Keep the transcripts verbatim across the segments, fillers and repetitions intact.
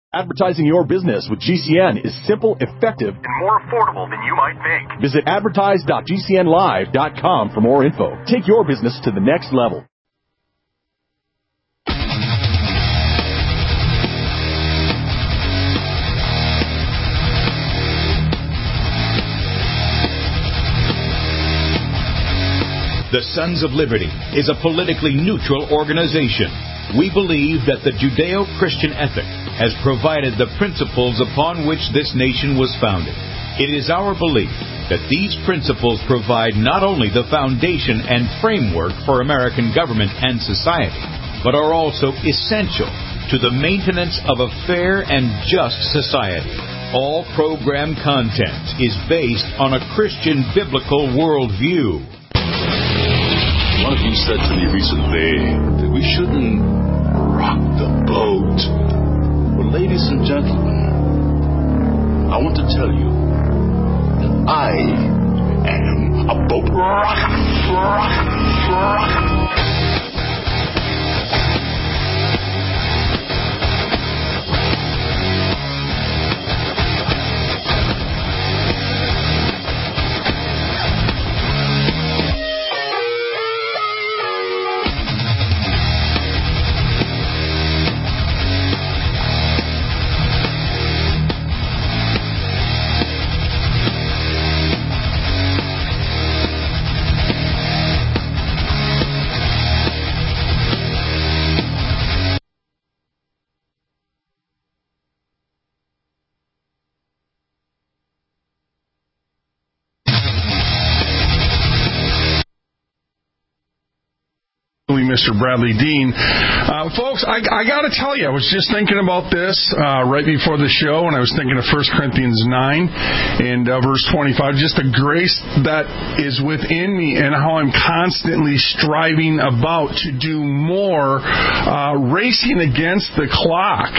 Advertising your business with G C N is simple, effective, and more affordable than you might think. Visit advertise dot g c n live dot com for more info. Take your business to the next level. The Sons of Liberty is a politically neutral organization. We believe that the Judeo-Christian ethic has provided the principles upon which this nation was founded. It is our belief that these principles provide not only the foundation and framework for American government and society, but are also essential to the maintenance of a fair and just society. All program content is based on a Christian biblical worldview. One of you said to me recently that we shouldn't rock the boat. Well, ladies and gentlemen, I want to tell you that I am a boat rocker, rocker, rocker. Mister Bradley Dean. Uh, folks, I, I got to tell you, I was just thinking about this uh, right before the show, and I was thinking of First Corinthians nine and uh, verse twenty-five, just the grace that is within me and how I'm constantly striving about to do more, uh, racing against the clock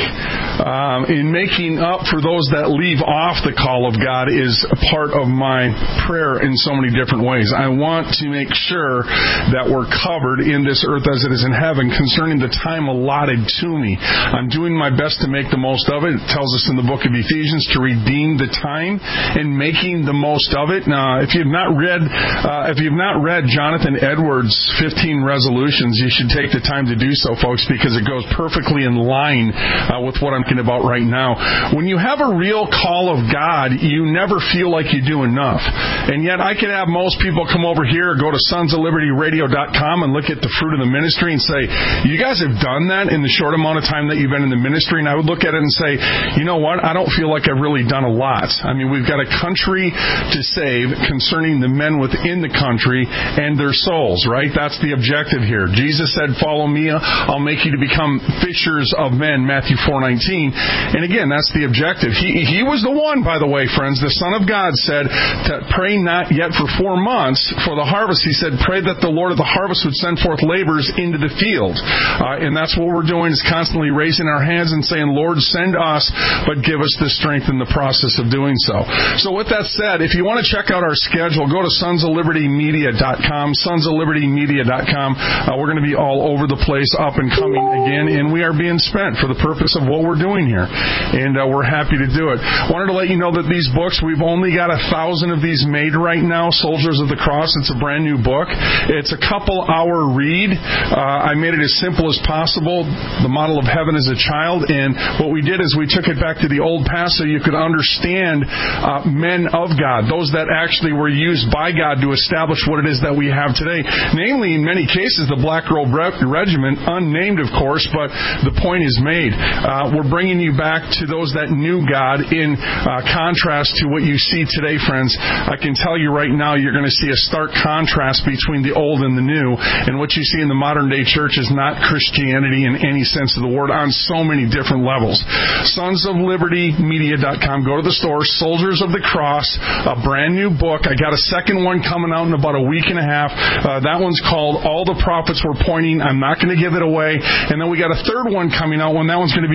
um, in making up for those that leave off the call of God is a part of my prayer in so many different ways. I want to make sure that we're covered in this earth as it is in heaven concerning the time allotted to me. I'm doing my best to make the most of it. It tells us in the book of Ephesians to redeem the time and making the most of it. Now, if you've not read, uh, if you've not read Jonathan Edwards' fifteen resolutions, you should take the time to do so, folks, because it goes perfectly in line uh, with what I'm thinking about right now. When you have a real call of God, you never feel like you do enough. And yet I could have most people come over here or go to sons of liberty radio dot com and look at the fruit of the ministry and say, you guys have done that in the short amount of time that you've been in the ministry? And I would look at it and say, you know what? I don't feel like I've really done a lot. I mean, we've got a country to save concerning the men within the country and their souls, right? That's the objective here. Jesus said, follow me, I'll make you to become fishers of men, Matthew four nineteen. And again, that's the objective. He, he was the one, by the way, friends, the Son of God said, to pray not yet for four months for the harvest. He said, pray that the Lord of the harvest would send forth laborers into the field. Uh, and that's what we're doing, is constantly raising our hands and saying, Lord, send us, but give us the strength in the process of doing so. So with that said, if you want to check out our schedule, go to sons of liberty media dot com, sons of liberty media dot com. Uh, we're going to be all over the place, up and coming again, and we are being spent for the purpose of what we're doing here. And uh, we're happy to do it. Wanted to let you know that these books, we've only got a thousand of these made right now, Soldiers of the Cross. It's a brand new book. It's a couple hour read. Uh, I made it as simple as possible, the model of heaven as a child, and what we did is we took it back to the old past so you could understand uh, men of God, those that actually were used by God to establish what it is that we have today. Namely, in many cases, the Black Robe Regiment, unnamed, of course, but the point is made. Uh, we're bringing you back to those that knew God in uh, contrast to what you see today, friends. I can tell you right now, you're going to see a stark contrast between the old and the new, and what you see in the modern day church is not Christianity in any sense of the word on so many different levels. sons of liberty media dot com. Go to the store, Soldiers of the Cross, a brand new book. I got a second one coming out in about a week and a half. Uh, that one's called All the Prophets Were Pointing. I'm not going to give it away. And then we got a third one coming out. When that one's going to be done, I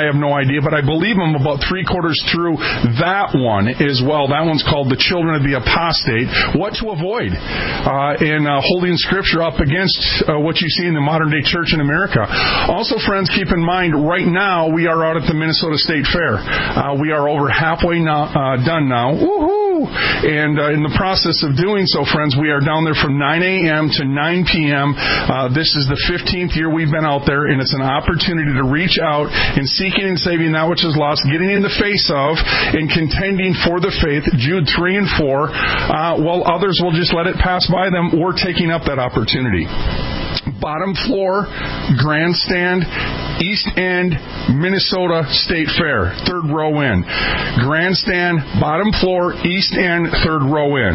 I have no idea, but I believe I'm about three quarters through that one as well. That one's called The Children of the Apostate, What to Avoid uh, in uh, holding Scripture up against uh, what you see in the modern-day church in America. Also, friends, keep in mind, right now we are out at the Minnesota State Fair. Uh, we are over halfway now, uh, done now. Woohoo! And uh, in the process of doing so, friends, we are down there from nine a.m. to nine p.m. Uh, this is the fifteenth year we've been out there, and it's an opportunity to reach out and seeking and saving that which is lost, getting in the face of and contending for the faith, Jude three and four, uh, while others will just let it pass by them. We're taking up that opportunity. Bottom floor, grandstand, East End, Minnesota State Fair, third row in. Grandstand, bottom floor, East End, third row in.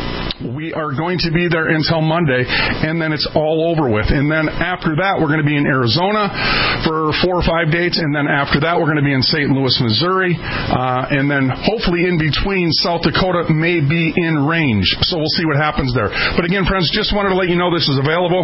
We are going to be there until Monday, and then it's all over with. And then after that, we're going to be in Arizona for four or five dates, and then after that, we're going to be in Saint Louis, Missouri, uh, and then hopefully in between, South Dakota may be in range. So we'll see what happens there. But again, friends, just wanted to let you know this is available.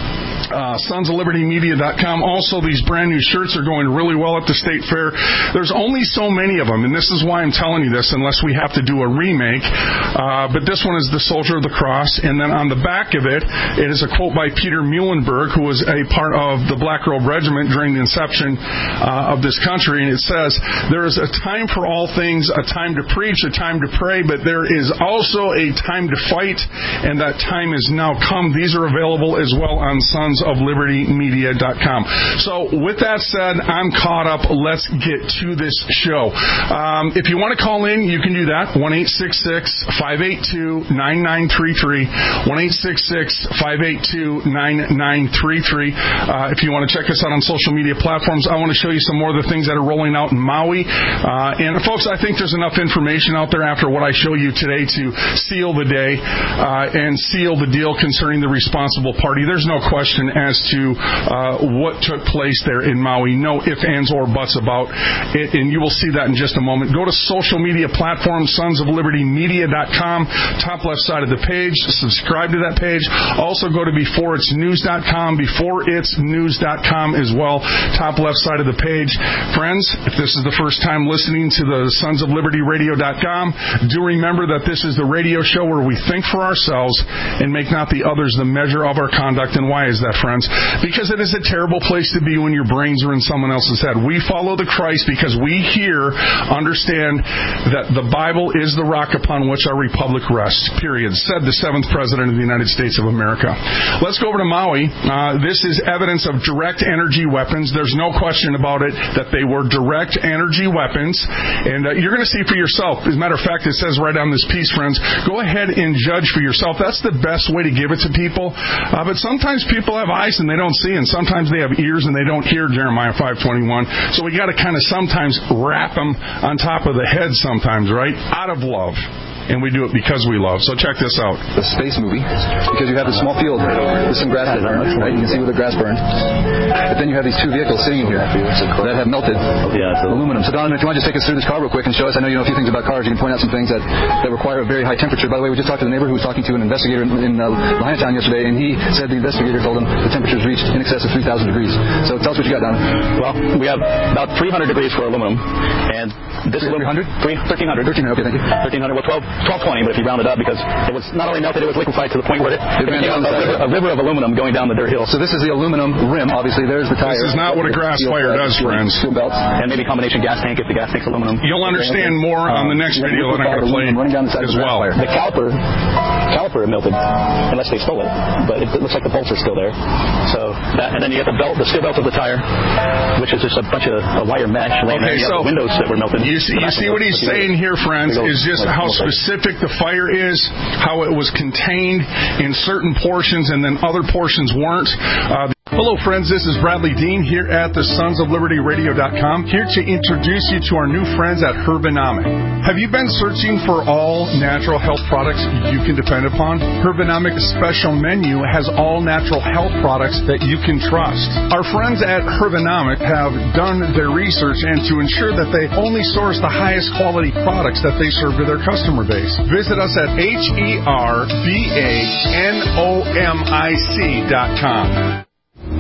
Uh, sons of liberty media dot com. Also, these brand new shirts are going really well at the State Fair. There's only so many of them, and this is why I'm telling you this, unless we have to do a remake. Uh, but this one is the Soldier of the Cross, and then on the back of it, it is a quote by Peter Muhlenberg, who was a part of the Black Robe Regiment during the inception uh, of this country, and it says, "There is a time for all things, a time to preach, a time to pray, but there is also a time to fight, and that time is now come." These are available as well on Sons of Liberty Media dot com. So with that said, I'm caught up. Let's get to this show. Um, if you want to call in, you can do that. one eight six six, five eight two, nine nine three three. one eight six six, five eight two, nine nine three three. Uh, if you want to check us out on social media platforms, I want to show you some more of the things that are rolling out in Maui. Uh, and folks, I think there's enough information out there after what I show you today to seal the day uh, and seal the deal concerning the responsible party. There's no question as to uh, what took place there in Maui. No ifs, ands, or buts about it, and you will see that in just a moment. Go to social media platforms, Sons of Liberty Media dot com, top left side of the page. Subscribe to that page. Also go to Before It's News dot com, Before It's News dot com as well, top left side of the page. Friends, if this is the first time listening to the Sons of Liberty Radio dot com, do remember that this is the radio show where we think for ourselves and make not the others the measure of our conduct. And why is that, friends? Because it is a terrible place to be when your brains are in someone else's head. We follow the Christ because we here understand that the Bible is the rock upon which our republic rests, period, said the seventh President of the United States of America. Let's go over to Maui. Uh, this is evidence of direct energy weapons. There's no question about it that they were direct energy weapons, and uh, you're going to see for yourself. As a matter of fact, it says right on this piece, friends, go ahead and judge for yourself. That's the best way to give it to people. Uh, but sometimes people have eyes and they don't see, and sometimes they have ears and they don't hear Jeremiah five twenty-one. So we got to kind of sometimes wrap them on top of the head sometimes, right? Out of love. And we do it because we love. So check this out. The space movie, because you have a small field with some grass in it, right? You can see where the grass burned. But then you have these two vehicles sitting in here that have melted aluminum. So Don, if you want to just take us through this car real quick and show us, I know you know a few things about cars. You can point out some things that, that require a very high temperature. By the way, we just talked to the neighbor who was talking to an investigator in, in uh, Liontown yesterday, and he said the investigator told him the temperatures reached in excess of three thousand degrees. So tell us what you got, Don. Well, we have about three hundred degrees for aluminum, and this three hundred? thirteen hundred. thirteen hundred, okay, thank you. thirteen hundred, well, twelve, twelve twenty, but if you round it up, because it was not only melted, it was liquefied to the point where it, it became a, a, river, a river of aluminum going down the dirt hill. So this is the aluminum rim, obviously. There's the tire. This is not what a grass fire does, friends. And maybe combination gas tank if the gas tank's aluminum. You'll understand more on the next video that I'm going to play as well. The caliper, caliper melted, unless they stole it, but it, it looks like the bolts are still there. So that, and then you get the belt, the steel belt of the tire, which is just a bunch of a wire mesh laying okay, there. You so have the windows that were melted. You see, you see what he's saying here, friends, is just how specific the fire is, how it was contained in certain portions and then other portions weren't. Uh, Hello, friends. This is Bradley Dean here at the Sons of Liberty Radio dot com, here to introduce you to our new friends at Herbonomic. Have you been searching for all natural health products you can depend upon? Herbonomic's special menu has all natural health products that you can trust. Our friends at Herbonomic have done their research, and to ensure that they only source the highest quality products that they serve to their customer base. Visit us at H E R B A N O M I C dot com.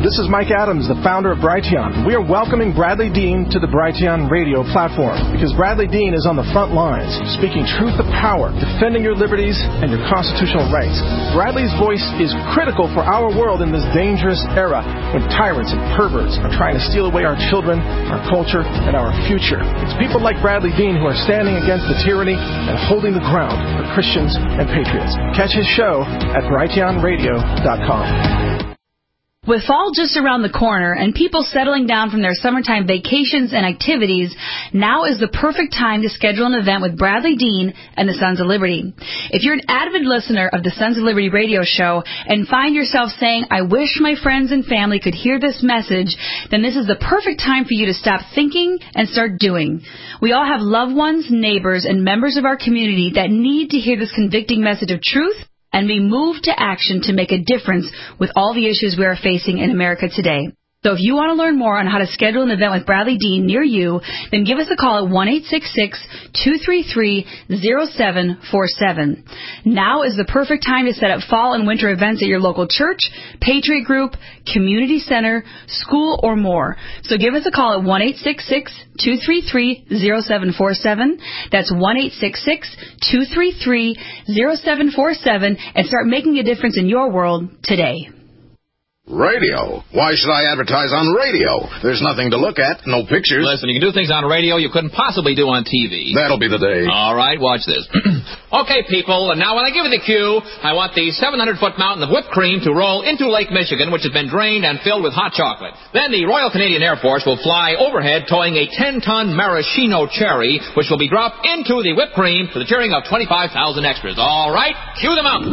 This is Mike Adams, the founder of Brighteon. We are welcoming Bradley Dean to the Brighteon radio platform because Bradley Dean is on the front lines, speaking truth to power, defending your liberties and your constitutional rights. Bradley's voice is critical for our world in this dangerous era when tyrants and perverts are trying to steal away our children, our culture, and our future. It's people like Bradley Dean who are standing against the tyranny and holding the ground for Christians and patriots. Catch his show at brighteon radio dot com. With fall just around the corner and people settling down from their summertime vacations and activities, now is the perfect time to schedule an event with Bradley Dean and the Sons of Liberty. If you're an avid listener of the Sons of Liberty radio show and find yourself saying, I wish my friends and family could hear this message, then this is the perfect time for you to stop thinking and start doing. We all have loved ones, neighbors, and members of our community that need to hear this convicting message of truth and be moved to action to make a difference with all the issues we are facing in America today. So if you want to learn more on how to schedule an event with Bradley Dean near you, then give us a call at one eight six six, two three three, zero seven four seven. Now is the perfect time to set up fall and winter events at your local church, Patriot Group, community center, school, or more. So give us a call at one eight six six, two three three, zero seven four seven. That's one eight six six, two three three, zero seven four seven and start making a difference in your world today. Radio? Why should I advertise on radio? There's nothing to look at, no pictures. Listen, you can do things on radio you couldn't possibly do on T V. That'll be the day. All right, watch this. Okay, people, and now when I give you the cue, I want the seven hundred foot mountain of whipped cream to roll into Lake Michigan, which has been drained and filled with hot chocolate. Then the Royal Canadian Air Force will fly overhead towing a ten ton maraschino cherry, which will be dropped into the whipped cream to the cheering of twenty-five thousand extras. All right, cue them out.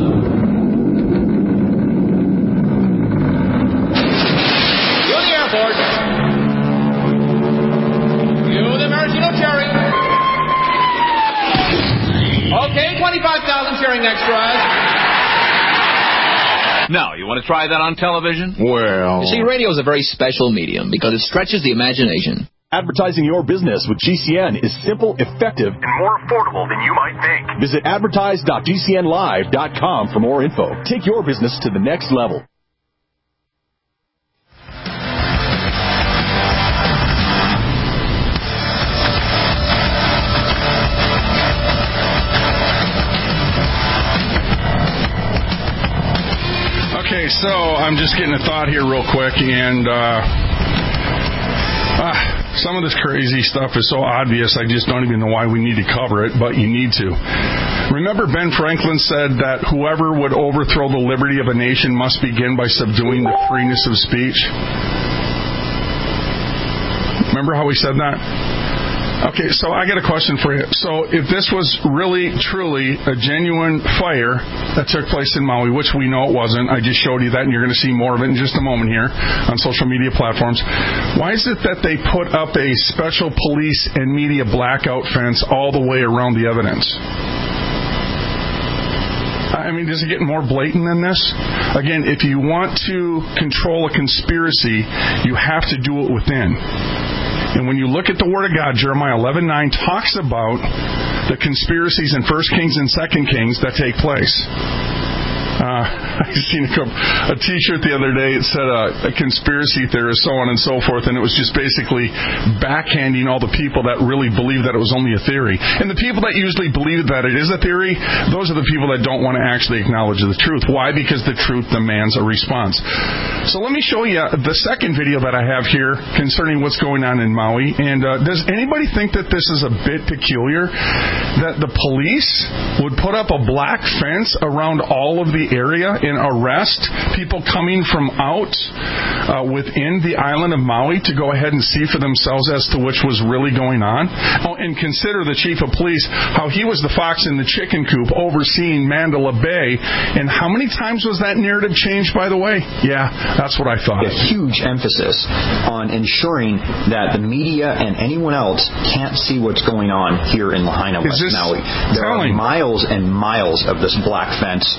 Okay, twenty-five thousand cheering extras. Now, you want to try that on television? Well... You see, radio is a very special medium because it stretches the imagination. Advertising your business with G C N is simple, effective, and more affordable than you might think. Visit advertise dot g c n live dot com for more info. Take your business to the next level. Okay, so I'm just getting a thought here real quick, and uh, uh, some of this crazy stuff is so obvious, I just don't even know why we need to cover it, but you need to. Remember Ben Franklin said that whoever would overthrow the liberty of a nation must begin by subduing the freeness of speech? Remember how he said that? Okay, so I got a question for you. So if this was really, truly a genuine fire that took place in Maui, which we know it wasn't, I just showed you that, and you're going to see more of it in just a moment here on social media platforms. Why is it that they put up a special police and media blackout fence all the way around the evidence? I mean, does it get more blatant than this? Again, if you want to control a conspiracy, you have to do it within. And when you look at the Word of God, Jeremiah eleven nine talks about the conspiracies in First Kings and Second Kings that take place. Uh, I seen a, a T-shirt the other day. It said uh, a conspiracy theorist, so on and so forth, and it was just basically backhanding all the people that really believe that it was only a theory. And the people that usually believe that it is a theory, those are the people that don't want to actually acknowledge the truth. Why? Because the truth demands a response. So let me show you the second video that I have here concerning what's going on in Maui. And uh, does anybody think that this is a bit peculiar? That the police would put up a black fence around all of the area and arrest people coming from out uh, within the island of Maui to go ahead and see for themselves as to which was really going on. Oh, and consider the chief of police, how he was the fox in the chicken coop overseeing Mandalay Bay. And how many times was that narrative changed, by the way? Yeah, that's what I thought. A huge emphasis on ensuring that the media and anyone else can't see what's going on here in Lahaina, West Maui. There are miles and miles of this black fence going on.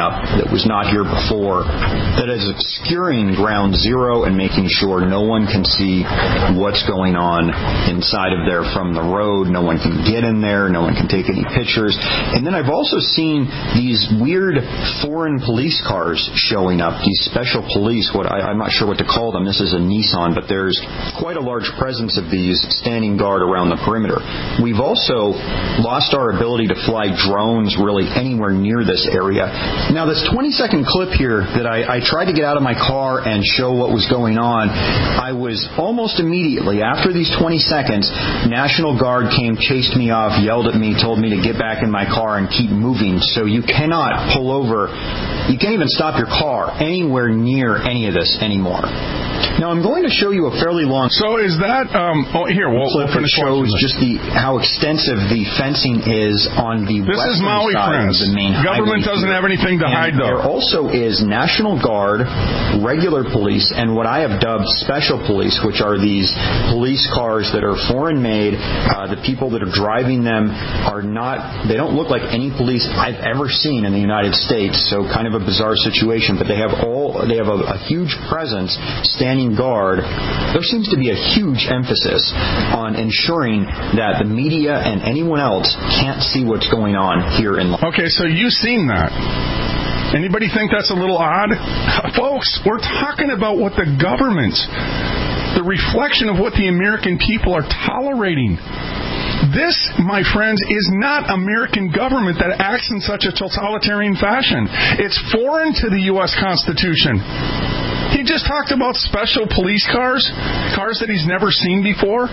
up that was not here before, that is obscuring ground zero and making sure no one can see what's going on inside of there from the road. No one can get in there. No one can take any pictures. And then I've also seen these weird foreign police cars showing up, these special police, what I, I'm not sure what to call them. This is a Nissan, but there's quite a large presence of these standing guard around the perimeter. We've also lost our ability to fly drones really anywhere near this area. Now, this twenty-second clip here that I, I tried to get out of my car and show what was going on, I was almost immediately, after these twenty seconds, National Guard came, chased me off, yelled at me, told me to get back in my car and keep moving. So you cannot pull over. You can't even stop your car anywhere near any of this anymore. Now, I'm going to show you a fairly long... So is that... Um, oh, here, we'll, clip we'll that shows just the how extensive the fencing is on the this western is Maui, side friends. of the main Government doesn't here. have anything to and hide, though. There also is National Guard, regular police, and what I have dubbed special police, which are these police cars that are foreign-made. Uh, the people that are driving them are not... They don't look like any police I've ever seen in the United States, so kind of a bizarre situation, but they have all... They have a, a huge presence, standing guard. There seems to be a huge emphasis on ensuring that the media and anyone else can't see what's going on here in... Okay, so you've seen that. Anybody think that's a little odd? Folks, we're talking about what the government, the reflection of what the American people are tolerating. This, my friends, is not American government that acts in such a totalitarian fashion. It's foreign to the U S Constitution. He just talked about special police cars, cars that he's never seen before.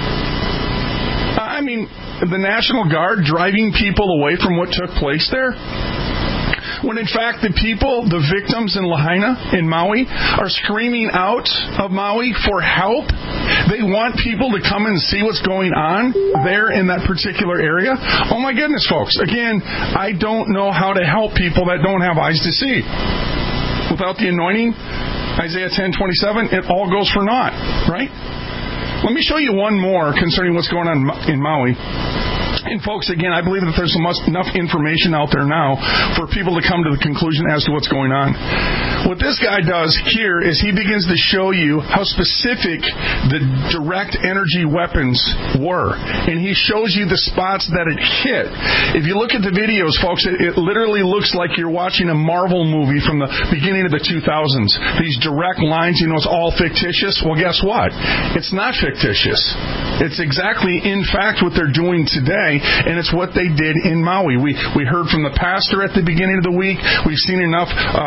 I mean, the National Guard driving people away from what took place there, when in fact the people, the victims in Lahaina, in Maui, are screaming out of Maui for help. They want people to come and see what's going on there in that particular area. Oh my goodness, folks. Again, I don't know how to help people that don't have eyes to see. Without the anointing, Isaiah ten twenty-seven, it all goes for naught, right? Let me show you one more concerning what's going on in Maui. And folks, again, I believe that there's enough information out there now for people to come to the conclusion as to what's going on. What this guy does here is he begins to show you how specific the direct energy weapons were. And he shows you the spots that it hit. If you look at the videos, folks, it, it literally looks like you're watching a Marvel movie from the beginning of the two thousands. These direct lines, you know, it's all fictitious. Well, guess what? It's not fictitious. It's exactly, in fact, what they're doing today. And it's what they did in Maui. We we heard from the pastor at the beginning of the week. We've seen enough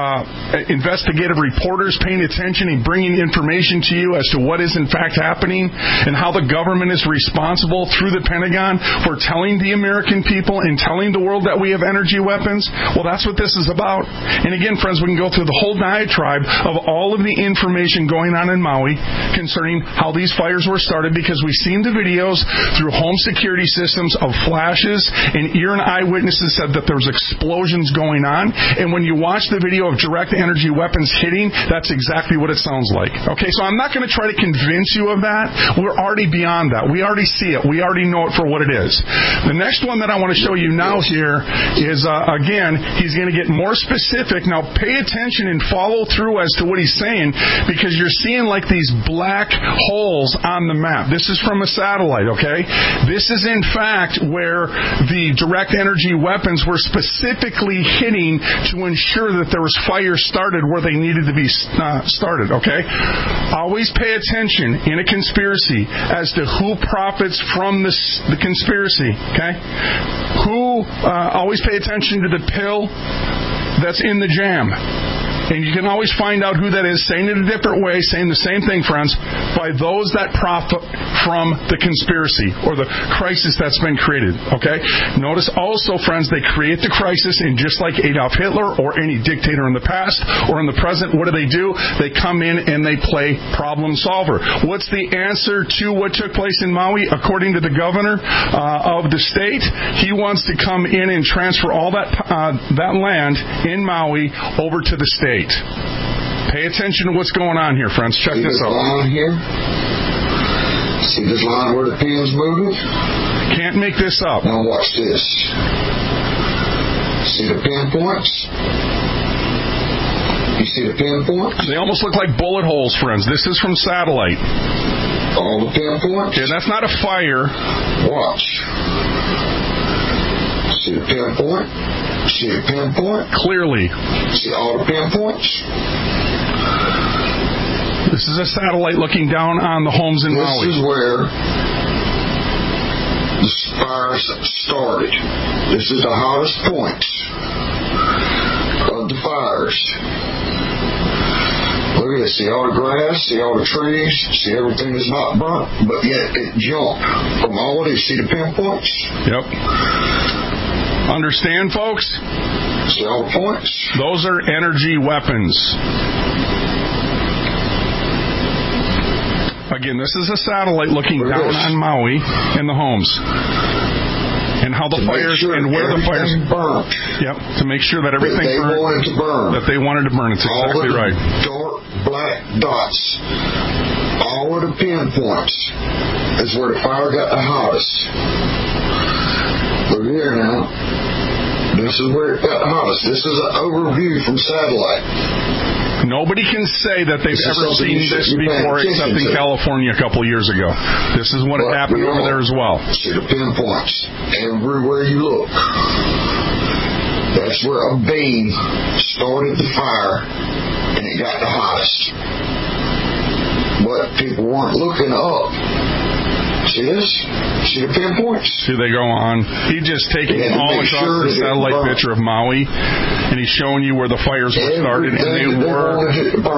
uh, investigative reporters paying attention and bringing information to you as to what is in fact happening and how the government is responsible through the Pentagon for telling the American people and telling the world that we have energy weapons. Well, that's what this is about. And again, friends, we can go through the whole diatribe of all of the information going on in Maui concerning how these fires were started, because we've seen the videos through home security systems of flashes, and ear and eye witnesses said that there was explosions going on. And when you watch the video of direct energy weapons hitting, that's exactly what it sounds like. Okay, so I'm not going to try to convince you of that. We're already beyond that. We already see it. We already know it for what it is. The next one that I want to show you now here is, uh, again, he's going to get more specific. Now, pay attention and follow through as to what he's saying, because you're seeing like these black holes on the map. This is from a satellite, okay? This is, in fact, where the direct energy weapons were specifically hitting to ensure that there was fire started where they needed to be uh, started, okay? Always pay attention in a conspiracy as to who profits from this, the conspiracy, okay? Who, uh, always pay attention to the pill that's in the jam. And you can always find out who that is, saying it a different way, saying the same thing, friends, by those that profit from the conspiracy or the crisis that's been created, okay? Notice also, friends, they create the crisis, and just like Adolf Hitler or any dictator in the past or in the present, what do they do? They come in and they play problem solver. What's the answer to what took place in Maui? According to the governor uh, of the state, he wants to come in and transfer all that, uh, that land in Maui over to the state. Pay attention to what's going on here, friends. Check See this out. Line here? See this line where the pin's moving? Can't make this up. Now watch this. See the pinpoints? You see the pinpoints? They almost look like bullet holes, friends. This is from satellite. All the pinpoints? Yeah, that's not a fire. Watch. See the pinpoint? See the pinpoint? Clearly. See all the pinpoints? This is a satellite looking down on the homes in this Maui. This is where the fires started. This is the hottest points of the fires. Look at this. See all the grass, see all the trees, see everything that's not burnt, but yet it jumped from all of these. See the pinpoints? Yep. Understand, folks? See all the points? Those are energy weapons. Again, this is a satellite looking down this. on Maui in the homes. And how the to fires sure and where the fires burnt. Yep, to make sure that everything that they burned, wanted to burn. That they wanted to burn. It's all exactly of the right. Dark black dots. All of the pinpoints is where the fire got the hottest. Look here now. This is where it got the hottest. This is an overview from satellite. Nobody can say that they've this ever seen this before except in California a couple of years ago. This is what but happened over there as well. See the pinpoints everywhere you look. That's where a beam started the fire and it got the hottest. But people weren't looking up. See this? See the pinpoints? See, they go on. He's just taking all across sure the satellite picture of Maui, and he's showing you where the fires were started, and they were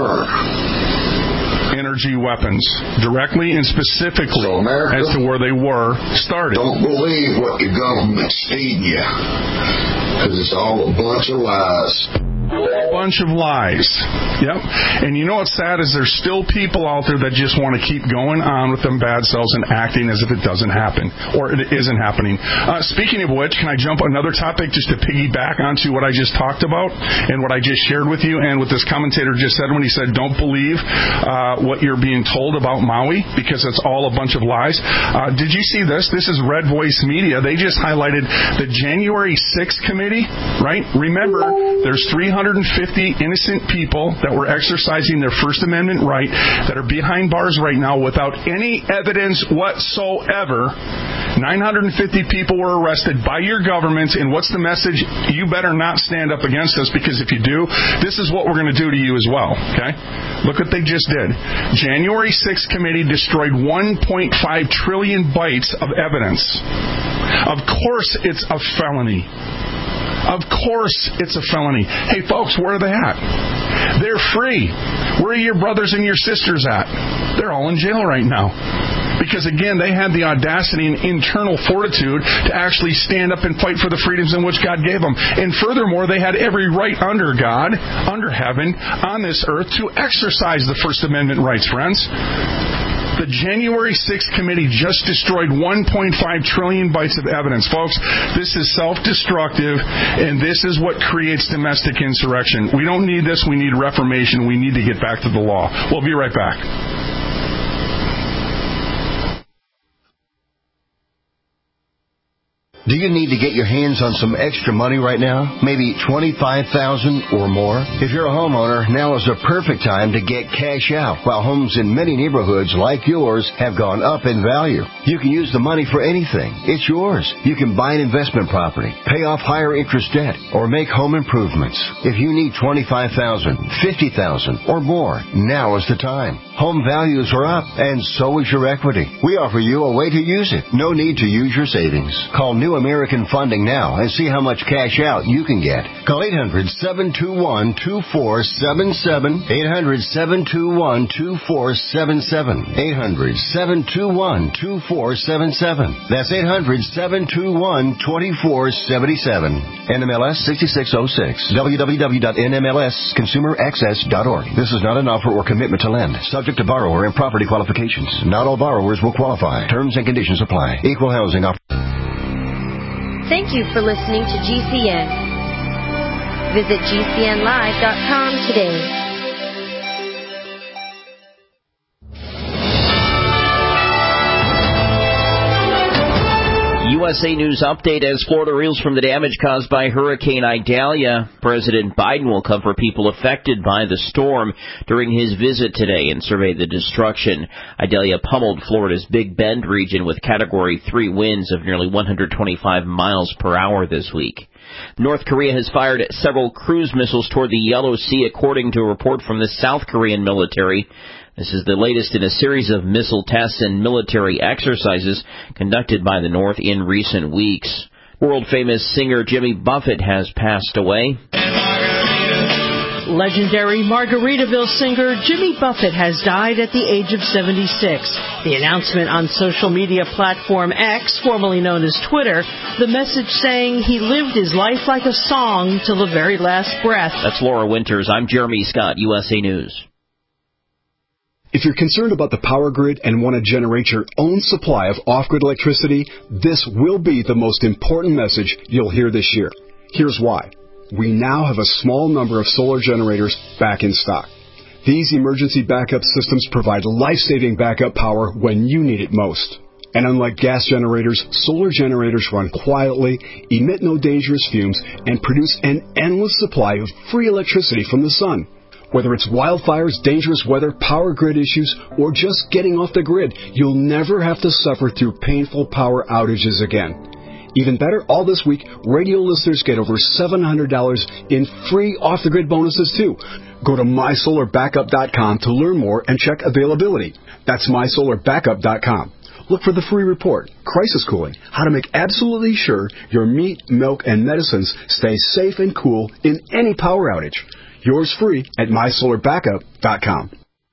energy weapons, directly and specifically so America, as to where they were started. Don't believe what the government's feeding you, because it's all a bunch of lies. A bunch of lies. Yep. And you know what's sad is there's still people out there that just want to keep going on with them bad selves and acting as if it doesn't happen or it isn't happening. Uh, speaking of which, can I jump another topic just to piggyback onto what I just talked about and what I just shared with you and what this commentator just said when he said, don't believe uh, what you're being told about Maui because it's all a bunch of lies. Uh, did you see this? This is Red Voice Media. They just highlighted the January sixth committee, right? Remember, there's three hundred fifty innocent people that were exercising their First Amendment right that are behind bars right now without any evidence whatsoever. nine hundred fifty people were arrested by your government, and what's the message? You better not stand up against us, because if you do, this is what we're going to do to you as well. Okay? Look what they just did. January sixth committee destroyed one point five trillion bytes of evidence. Of course it's a felony. Of course it's a felony. Hey, folks, where are they at? They're free. Where are your brothers and your sisters at? They're all in jail right now. Because, again, they had the audacity and internal fortitude to actually stand up and fight for the freedoms in which God gave them. And furthermore, they had every right under God, under heaven, on this earth to exercise the First Amendment rights, friends. The January sixth committee just destroyed one point five trillion bytes of evidence. Folks, this is self-destructive, and this is what creates domestic insurrection. We don't need this. We need reformation. We need to get back to the law. We'll be right back. Do you need to get your hands on some extra money right now? Maybe twenty-five thousand dollars or more? If you're a homeowner, now is the perfect time to get cash out while homes in many neighborhoods like yours have gone up in value. You can use the money for anything. It's yours. You can buy an investment property, pay off higher interest debt, or make home improvements. If you need twenty-five thousand dollars, fifty thousand dollars, or more, now is the time. Home values are up, and so is your equity. We offer you a way to use it. No need to use your savings. Call New American Funding now and see how much cash out you can get. Call eight hundred, seven two one, two four seven seven, eight hundred, seven two one, two four seven seven, eight hundred, seven two one, two four seven seven. That's eight hundred, seven two one, two four seven seven. N M L S sixty-six oh six. w w w dot n m l s consumer access dot org. This is not an offer or commitment to lend. Subject to borrower and property qualifications. Not all borrowers will qualify. Terms and conditions apply. Equal housing offer. Thank you for listening to G C N. Visit G C N live dot com today. U S A News Update as Florida reels from the damage caused by Hurricane Idalia. President Biden will cover people affected by the storm during his visit today and survey the destruction. Idalia pummeled Florida's Big Bend region with Category three winds of nearly one hundred twenty-five miles per hour this week. North Korea has fired several cruise missiles toward the Yellow Sea, according to a report from the South Korean military. This is the latest in a series of missile tests and military exercises conducted by the North in recent weeks. World-famous singer Jimmy Buffett has passed away. Legendary Margaritaville singer Jimmy Buffett has died at the age of seventy-six. The announcement on social media platform X, formerly known as Twitter, the message saying he lived his life like a song till the very last breath. That's Laura Winters. I'm Jeremy Scott, U S A News. If you're concerned about the power grid and want to generate your own supply of off-grid electricity, this will be the most important message you'll hear this year. Here's why. We now have a small number of solar generators back in stock. These emergency backup systems provide life-saving backup power when you need it most. And unlike gas generators, solar generators run quietly, emit no dangerous fumes, and produce an endless supply of free electricity from the sun. Whether it's wildfires, dangerous weather, power grid issues, or just getting off the grid, you'll never have to suffer through painful power outages again. Even better, all this week, radio listeners get over seven hundred dollars in free off-the-grid bonuses, too. Go to my solar backup dot com to learn more and check availability. That's my solar backup dot com. Look for the free report, Crisis Cooling, how to make absolutely sure your meat, milk, and medicines stay safe and cool in any power outage. Yours free at my solar backup dot com.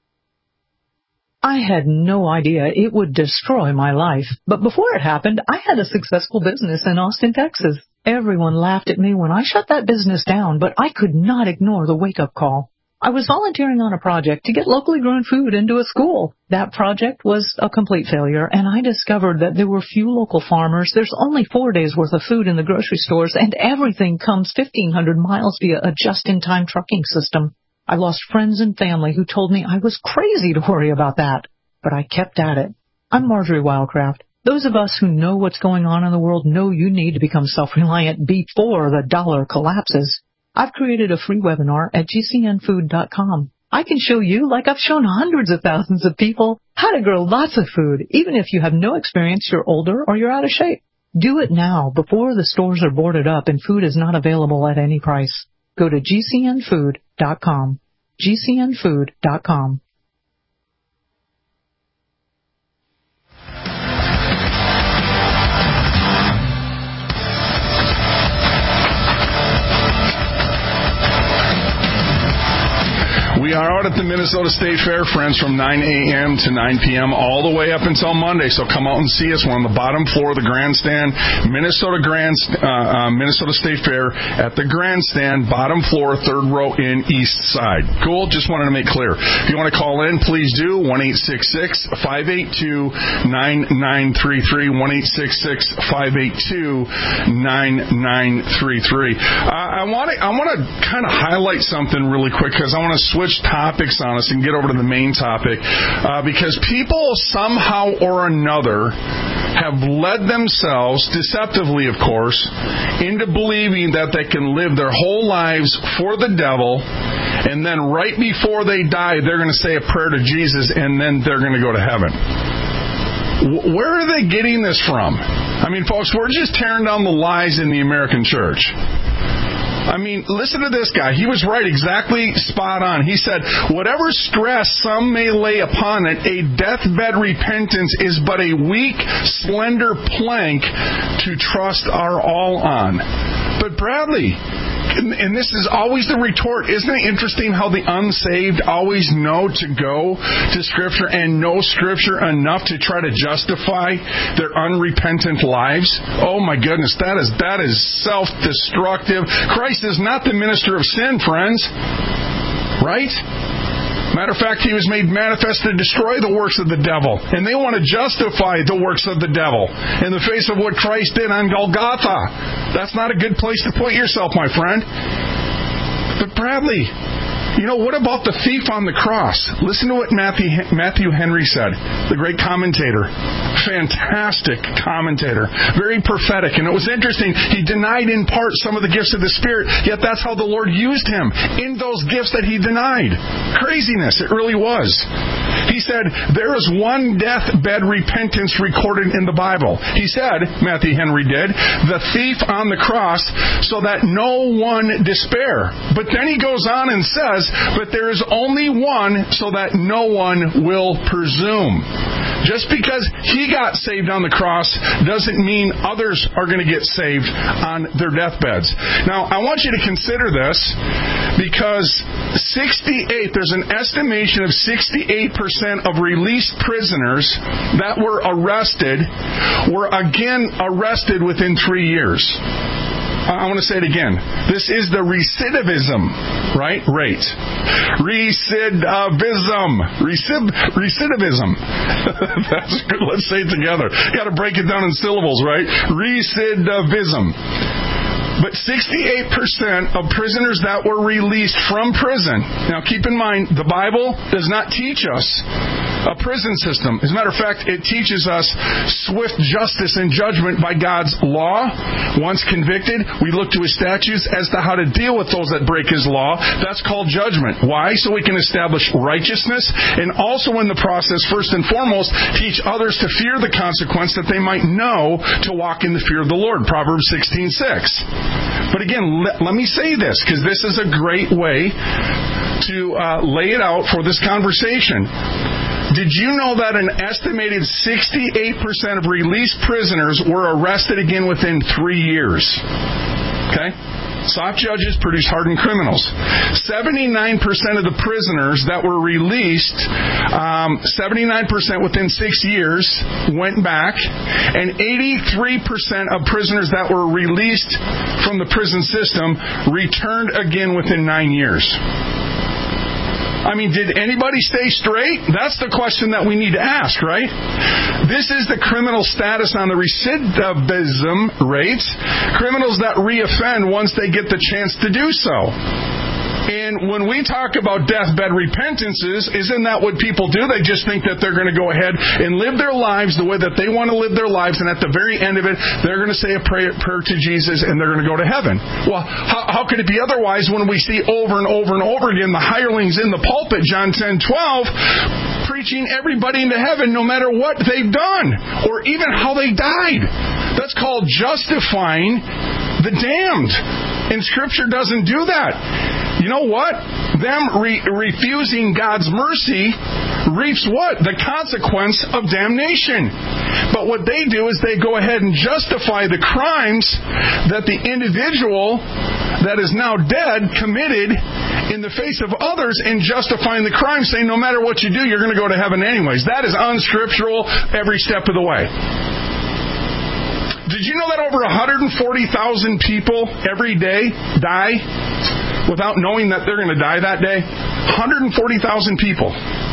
I had no idea it would destroy my life. But before it happened, I had a successful business in Austin, Texas. Everyone laughed at me when I shut that business down, but I could not ignore the wake-up call. I was volunteering on a project to get locally grown food into a school. That project was a complete failure, and I discovered that there were few local farmers. There's only four days' worth of food in the grocery stores, and everything comes fifteen hundred miles via a just-in-time trucking system. I lost friends and family who told me I was crazy to worry about that, but I kept at it. I'm Marjorie Wildcraft. Those of us who know what's going on in the world know you need to become self-reliant before the dollar collapses. I've created a free webinar at G C N food dot com. I can show you, like I've shown hundreds of thousands of people, how to grow lots of food, even if you have no experience, you're older, or you're out of shape. Do it now before the stores are boarded up and food is not available at any price. Go to G C N food dot com. G C N food dot com. We are out at the Minnesota State Fair, friends, from nine a.m. to nine p.m. all the way up until Monday. So come out and see us. We're on the bottom floor of the grandstand, Minnesota Grand, uh, uh, Minnesota State Fair at the grandstand, bottom floor, third row in east side. Cool? Just wanted to make clear. If you want to call in, please do. one eight six six, five eight two, nine nine three three. one eight six six, five eight two, nine nine three three. Uh, I want to I want to kind of highlight something really quick because I want to switch topics on us and get over to the main topic, uh, because people somehow or another have led themselves, deceptively of course, into believing that they can live their whole lives for the devil, and then right before they die they're going to say a prayer to Jesus and then they're going to go to heaven. Where are they getting this from? I mean, folks, we're just tearing down the lies in the American church. I mean, listen to this guy. He was right, exactly spot on. He said, whatever stress some may lay upon it, a deathbed repentance is but a weak, slender plank to trust our all on. But Bradley, and this is always the retort, isn't it interesting how the unsaved always know to go to Scripture and know Scripture enough to try to justify their unrepentant lives? Oh my goodness, that is that is self-destructive. Christ is not the minister of sin, friends. Right? Matter of fact, he was made manifest to destroy the works of the devil. And they want to justify the works of the devil in the face of what Christ did on Golgotha. That's not a good place to put yourself, my friend. But Bradley, You know, what about the thief on the cross? Listen to what Matthew, Matthew Henry said, the great commentator. Fantastic commentator. Very prophetic. And it was interesting. He denied in part some of the gifts of the Spirit, yet that's how the Lord used him in those gifts that he denied. Craziness. It really was. He said, there is one deathbed repentance recorded in the Bible. He said, Matthew Henry did, the thief on the cross, so that no one despair. But then he goes on and says, but there is only one, so that no one will presume. Just because he got saved on the cross doesn't mean others are going to get saved on their deathbeds. Now, I want you to consider this, because sixty-eight, there's an estimation of sixty-eight percent of released prisoners that were arrested were again arrested within three years. I want to say it again. This is the recidivism, right, rate. Recidivism. Recid, recidivism. That's good. Let's say it together. You got to break it down in syllables, right? Recidivism. But sixty-eight percent of prisoners that were released from prison. Now, keep in mind, the Bible does not teach us a prison system. As a matter of fact, it teaches us swift justice and judgment by God's law. Once convicted, we look to His statutes as to how to deal with those that break His law. That's called judgment. Why? So we can establish righteousness, and also in the process, first and foremost, teach others to fear the consequence that they might know to walk in the fear of the Lord. Proverbs sixteen six. But again, let, let me say this, because this is a great way to uh, lay it out for this conversation. Did you know that an estimated sixty-eight percent of released prisoners were arrested again within three years? Okay? Soft judges produce hardened criminals. seventy-nine percent of the prisoners that were released, um, seventy-nine percent within six years went back, and eighty-three percent of prisoners that were released from the prison system returned again within nine years. I mean, did anybody stay straight? That's the question that we need to ask, right? This is the criminal status on the recidivism rate. Criminals that reoffend once they get the chance to do so. And when we talk about deathbed repentances, isn't that what people do? They just think that they're going to go ahead and live their lives the way that they want to live their lives, and at the very end of it, they're going to say a prayer, prayer to Jesus, and they're going to go to heaven. Well, how, how could it be otherwise when we see over and over and over again the hirelings in the pulpit, John ten twelve, preaching everybody into heaven no matter what they've done, or even how they died? That's called justifying the damned. And Scripture doesn't do that. You know what? Them re- refusing God's mercy reaps what? The consequence of damnation. But what they do is they go ahead and justify the crimes that the individual that is now dead committed in the face of others, and justifying the crime, saying no matter what you do, you're going to go to heaven anyways. That is unscriptural every step of the way. Did you know that over one hundred forty thousand people every day die without knowing that they're going to die that day? one hundred forty thousand people.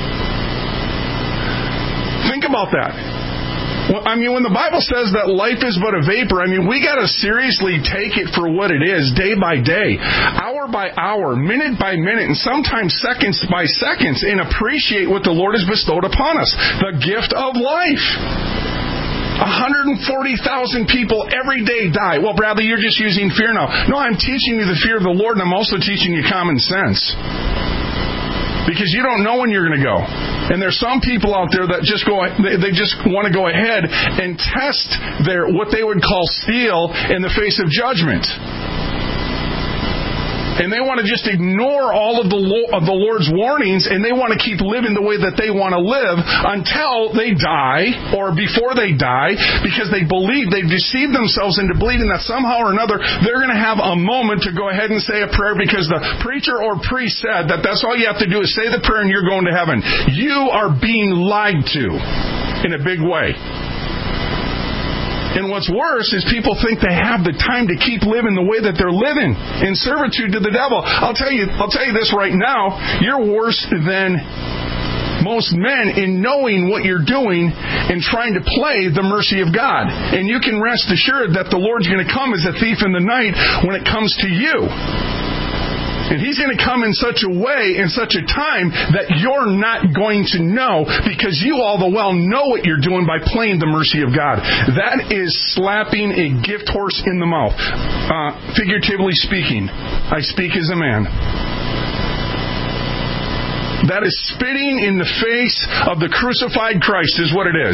Think about that. Well, I mean, when the Bible says that life is but a vapor, I mean, we got to seriously take it for what it is, day by day, hour by hour, minute by minute, and sometimes seconds by seconds, and appreciate what the Lord has bestowed upon us, the gift of life. one hundred forty thousand people every day die. Well, Bradley, you're just using fear now. No, I'm teaching you the fear of the Lord, and I'm also teaching you common sense. Because you don't know when you're going to go. And there's some people out there that just go, they just want to go ahead and test their, what they would call steel in the face of judgment. And they want to just ignore all of the of the Lord's warnings, and they want to keep living the way that they want to live until they die or before they die, because they believe, they've deceived themselves into believing that somehow or another they're going to have a moment to go ahead and say a prayer because the preacher or priest said that that's all you have to do is say the prayer and you're going to heaven. You are being lied to in a big way. And what's worse is people think they have the time to keep living the way that they're living in servitude to the devil. I'll tell you, I'll tell you this right now. You're worse than most men in knowing what you're doing and trying to play the mercy of God. And you can rest assured that the Lord's going to come as a thief in the night when it comes to you. And He's going to come in such a way, in such a time, that you're not going to know, because you all the well know what you're doing by playing the mercy of God. That is slapping a gift horse in the mouth. Uh, figuratively speaking, I speak as a man. That is spitting in the face of the crucified Christ is what it is.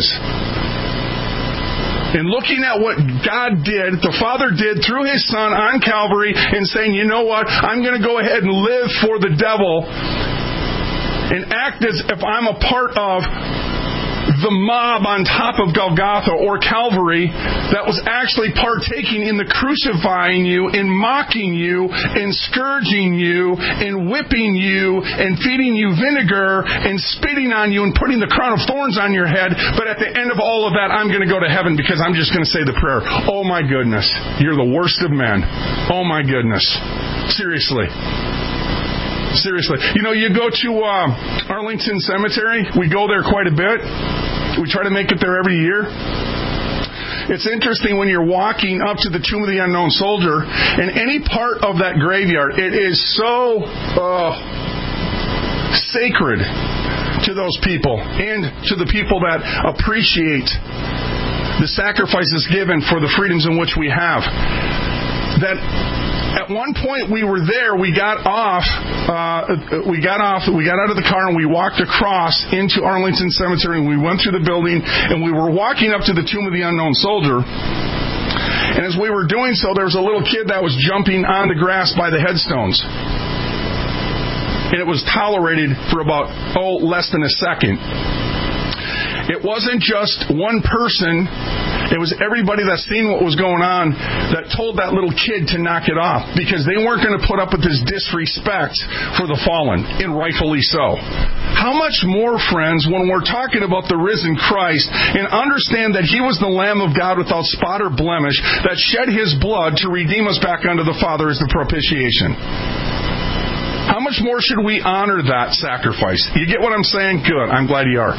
And looking at what God did, the Father did through His Son on Calvary, and saying, you know what, I'm going to go ahead and live for the devil and act as if I'm a part of the mob on top of Golgotha or Calvary that was actually partaking in the crucifying you, in mocking you, in scourging you, in whipping you, and feeding you vinegar, and spitting on you, and putting the crown of thorns on your head. But at the end of all of that, I'm going to go to heaven because I'm just going to say the prayer. Oh my goodness, you're the worst of men. Oh my goodness. Seriously. Seriously. You know, you go to uh, Arlington Cemetery. We go there quite a bit. We try to make it there every year. It's interesting when you're walking up to the Tomb of the Unknown Soldier, and any part of that graveyard, it is so uh, sacred to those people and to the people that appreciate the sacrifices given for the freedoms in which we have. That at one point we were there, we got off, uh, we got off, we got out of the car and we walked across into Arlington Cemetery, and we went through the building, and we were walking up to the Tomb of the Unknown Soldier. And as we were doing so, there was a little kid that was jumping on the grass by the headstones. And it was tolerated for about, oh, less than a second. It wasn't just one person. It was everybody that seen what was going on that told that little kid to knock it off, because they weren't going to put up with this disrespect for the fallen, and rightfully so. How much more, friends, when we're talking about the risen Christ, and understand that He was the Lamb of God without spot or blemish, that shed His blood to redeem us back unto the Father as the propitiation. How much more should we honor that sacrifice? You get what I'm saying? Good. I'm glad you are.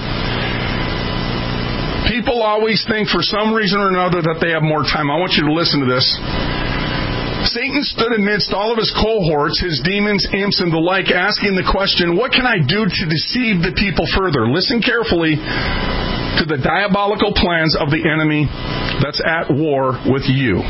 People always think for some reason or another that they have more time. I want you to listen to this. Satan stood amidst all of his cohorts, his demons, imps, and the like, asking the question, what can I do to deceive the people further? Listen carefully to the diabolical plans of the enemy that's at war with you.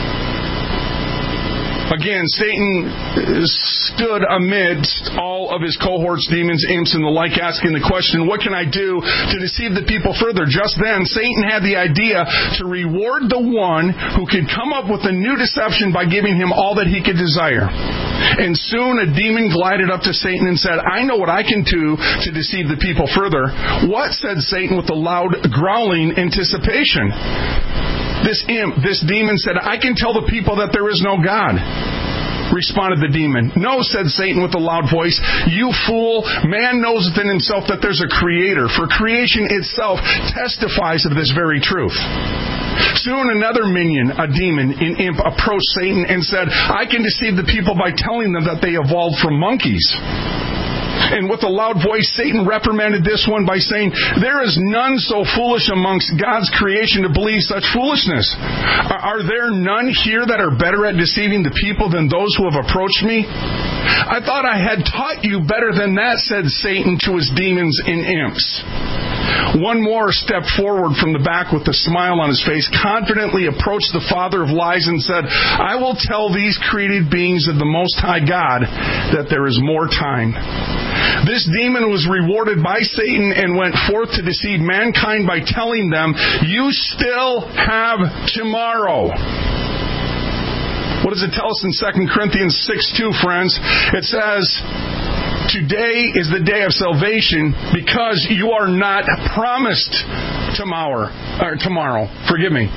Again, Satan stood amidst all of his cohorts, demons, imps, and the like, asking the question, what can I do to deceive the people further? Just then, Satan had the idea to reward the one who could come up with a new deception by giving him all that he could desire. And soon a demon glided up to Satan and said, I know what I can do to deceive the people further. What? Said Satan with a loud growling anticipation. This imp, this demon said, I can tell the people that there is no God. Responded the demon. No, said Satan with a loud voice. You fool, man knows within himself that there's a creator, for creation itself testifies of this very truth. Soon another minion, a demon, an imp, approached Satan and said, I can deceive the people by telling them that they evolved from monkeys. And with a loud voice, Satan reprimanded this one by saying, there is none so foolish amongst God's creation to believe such foolishness. Are there none here that are better at deceiving the people than those who have approached me? I thought I had taught you better than that, said Satan to his demons and imps. One more stepped forward from the back with a smile on his face, confidently approached the father of lies and said, I will tell these created beings of the Most High God that there is more time. This demon was rewarded by Satan and went forth to deceive mankind by telling them, you still have tomorrow. What does it tell us in Second Corinthians six two, friends? It says, today is the day of salvation because you are not promised tomorrow. Or tomorrow. Forgive me.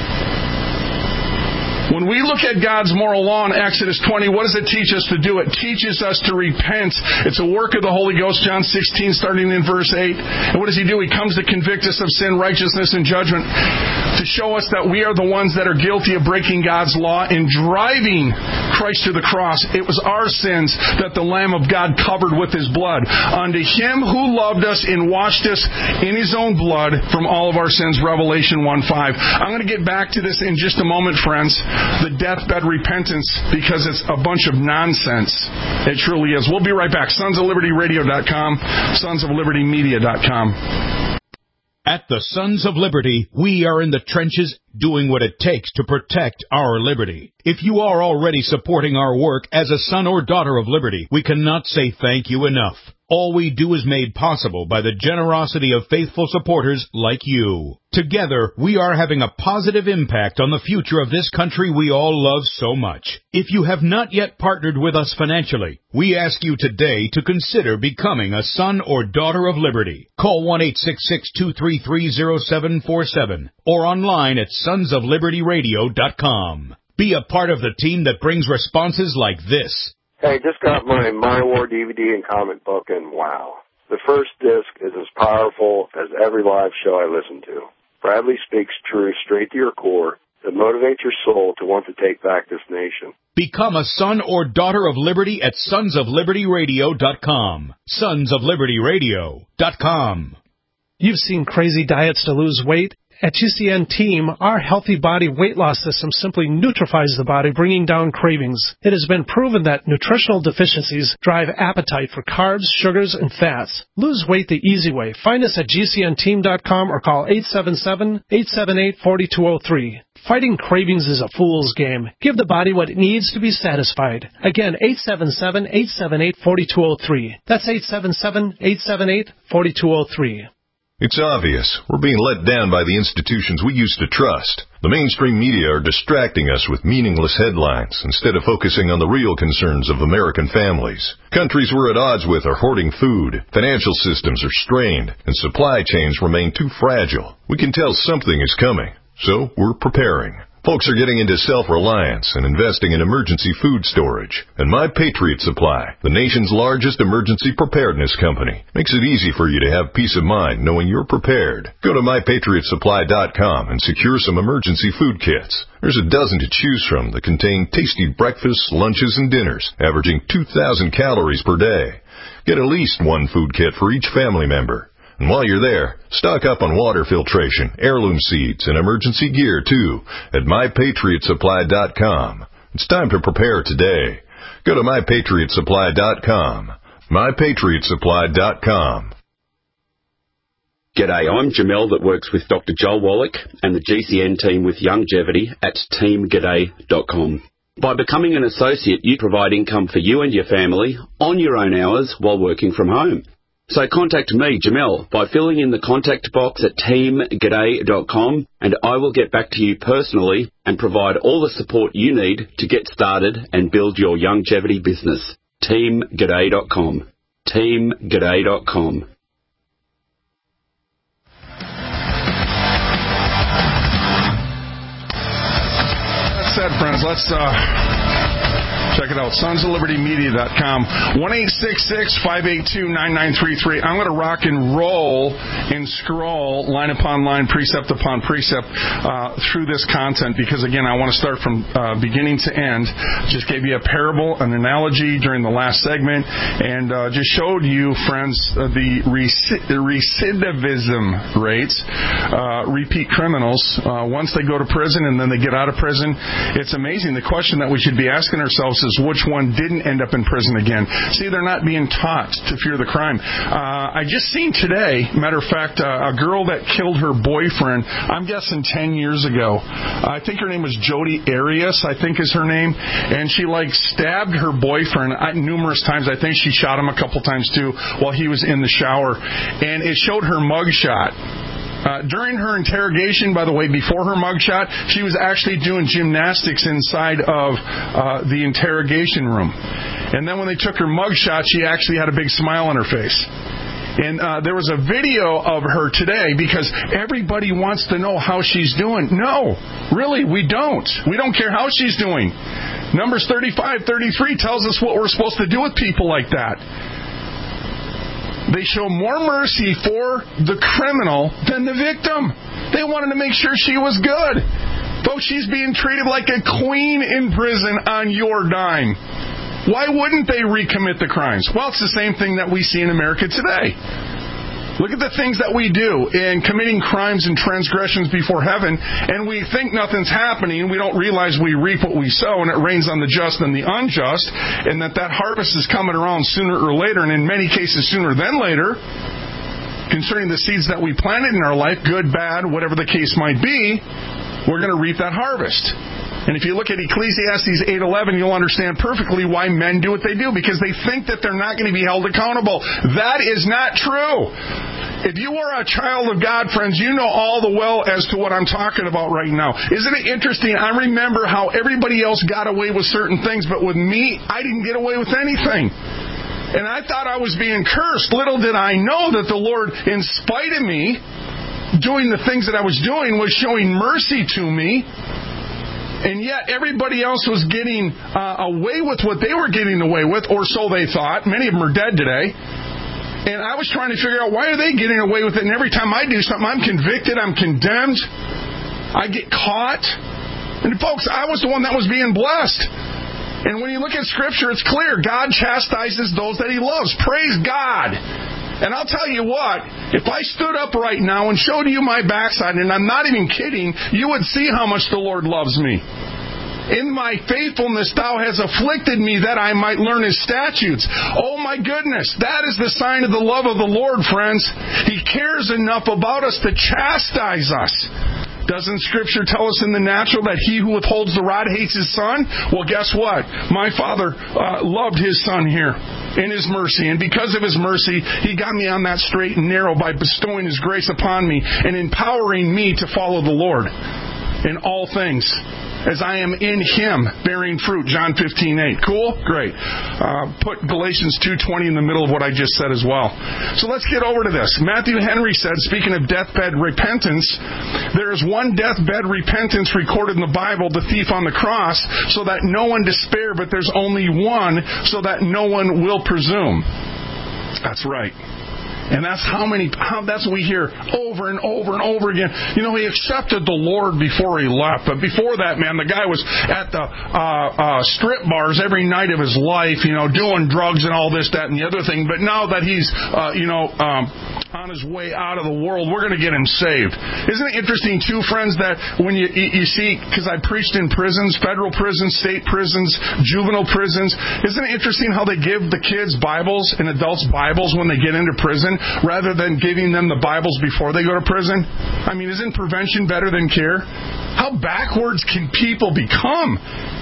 When we look at God's moral law in Exodus twenty, what does it teach us to do? It teaches us to repent. It's a work of the Holy Ghost, John sixteen, starting in verse eight. And what does He do? He comes to convict us of sin, righteousness, and judgment, to show us that we are the ones that are guilty of breaking God's law and driving Christ to the cross. It was our sins that the Lamb of God covered with His blood. Unto Him who loved us and washed us in His own blood from all of our sins, Revelation one five. I'm going to get back to this in just a moment, friends. the deathbed repentance because it's a bunch of nonsense. It truly is. We'll be right back. sons of liberty radio dot com, sons of liberty media dot com. At the Sons of Liberty, we are in the trenches doing what it takes to protect our liberty. If you are already supporting our work as a son or daughter of liberty, we cannot say thank you enough. All we do is made possible by the generosity of faithful supporters like you. Together, we are having a positive impact on the future of this country we all love so much. If you have not yet partnered with us financially, we ask you today to consider becoming a son or daughter of liberty. Call one eight six six, two three three, zero seven four seven or online at sons of liberty radio dot com. Be a part of the team that brings responses like this. Hey, just got my Mind War D V D and comic book, and wow. The first disc is as powerful as every live show I listen to. Bradley speaks truth straight to your core that motivates your soul to want to take back this nation. Become a son or daughter of liberty at sons of liberty radio dot com. sons of liberty radio dot com. You've seen crazy diets to lose weight. At G C N Team, our healthy body weight loss system simply neutralizes the body, bringing down cravings. It has been proven that nutritional deficiencies drive appetite for carbs, sugars, and fats. Lose weight the easy way. Find us at G C N team dot com or call eight seven seven, eight seven eight, four two zero three. Fighting cravings is a fool's game. Give the body what it needs to be satisfied. Again, eight seven seven, eight seven eight, four two zero three. That's eight seven seven, eight seven eight, four two zero three. It's obvious. We're being let down by the institutions we used to trust. The mainstream media are distracting us with meaningless headlines instead of focusing on the real concerns of American families. Countries we're at odds with are hoarding food, financial systems are strained, and supply chains remain too fragile. We can tell something is coming, so we're preparing. Folks are getting into self-reliance and investing in emergency food storage. And My Patriot Supply, the nation's largest emergency preparedness company, makes it easy for you to have peace of mind knowing you're prepared. Go to my patriot supply dot com and secure some emergency food kits. There's a dozen to choose from that contain tasty breakfasts, lunches, and dinners, averaging two thousand calories per day. Get at least one food kit for each family member. And while you're there, stock up on water filtration, heirloom seeds, and emergency gear, too, at my patriot supply dot com. It's time to prepare today. Go to my patriot supply dot com. my patriot supply dot com. G'day, I'm Jamel that works with Doctor Joel Wallach and the G C N team with Longevity at team g'day dot com. By becoming an associate, you provide income for you and your family on your own hours while working from home. So contact me, Jamel, by filling in the contact box at team g'day dot com, and I will get back to you personally and provide all the support you need to get started and build your longevity business. team g'day dot com. team g'day dot com. That said, friends, let's uh check it out, sons of liberty media dot com. one eight six six, five eight two, nine nine three three. I'm going to rock and roll and scroll line upon line, precept upon precept uh, through this content because, again, I want to start from uh, beginning to end. Just gave you a parable, an analogy during the last segment, and uh, just showed you, friends, uh, the rec- recidivism rates, uh, repeat criminals, uh, once they go to prison and then they get out of prison. It's amazing. The question that we should be asking ourselves is which one didn't end up in prison again. See, they're not being taught to fear the crime. Uh, I just seen today, matter of fact, uh, a girl that killed her boyfriend, I'm guessing ten years ago. I think her name was Jodi Arias, I think is her name, and she, like, stabbed her boyfriend numerous times. I think she shot him a couple times, too, while he was in the shower, and it showed her mugshot. Uh, during her interrogation, by the way, before her mugshot, she was actually doing gymnastics inside of uh, the interrogation room. And then when they took her mugshot, she actually had a big smile on her face. And uh, there was a video of her today because everybody wants to know how she's doing. No, really, we don't. We don't care how she's doing. Numbers thirty-five, thirty-three tells us what we're supposed to do with people like that. They show more mercy for the criminal than the victim. They wanted to make sure she was good. Folks, she's being treated like a queen in prison on your dime. Why wouldn't they recommit the crimes? Well, it's the same thing that we see in America today. Look at the things that we do in committing crimes and transgressions before heaven, and we think nothing's happening. We don't realize we reap what we sow, and it rains on the just and the unjust, and that that harvest is coming around sooner or later, and in many cases sooner than later, concerning the seeds that we planted in our life, good, bad, whatever the case might be, we're going to reap that harvest. And if you look at Ecclesiastes eight eleven, you'll understand perfectly why men do what they do, because they think that they're not going to be held accountable. That is not true. If you are a child of God, friends, you know all the well as to what I'm talking about right now. Isn't it interesting? I remember how everybody else got away with certain things, but with me, I didn't get away with anything. And I thought I was being cursed. Little did I know that the Lord, in spite of me, doing the things that I was doing, was showing mercy to me. And yet everybody else was getting uh, away with what they were getting away with, or so they thought. Many of them are dead today. And I was trying to figure out, why are they getting away with it? And every time I do something, I'm convicted, I'm condemned, I get caught. And folks, I was the one that was being blessed. And when you look at Scripture, it's clear. God chastises those that He loves. Praise God. And I'll tell you what, if I stood up right now and showed you my backside, and I'm not even kidding, you would see how much the Lord loves me. In my faithfulness thou hast afflicted me, that I might learn His statutes. Oh my goodness, that is the sign of the love of the Lord, friends. He cares enough about us to chastise us. Doesn't Scripture tell us in the natural that he who withholds the rod hates his son? Well, guess what? My Father uh, loved His Son here in His mercy. And because of His mercy, He got me on that straight and narrow by bestowing His grace upon me and empowering me to follow the Lord in all things, as I am in Him, bearing fruit. John fifteen eight. Cool? Great. Uh, put Galatians two twenty in the middle of what I just said as well. So let's get over to this. Matthew Henry said, speaking of deathbed repentance, there is one deathbed repentance recorded in the Bible, the thief on the cross, so that no one despair, but there's only one, so that no one will presume. That's right. And that's how many, how, that's what we hear over and over and over again. You know, he accepted the Lord before he left. But before that, man, the guy was at the uh, uh, strip bars every night of his life, you know, doing drugs and all this, that, and the other thing. But now that he's, uh, you know, um, on his way out of the world, we're going to get him saved. Isn't it interesting, too, friends, that when you, you see, because I preached in prisons, federal prisons, state prisons, juvenile prisons, isn't it interesting how they give the kids Bibles and adults Bibles when they get into prison, rather than giving them the Bibles before they go to prison? I mean, isn't prevention better than cure? How backwards can people become?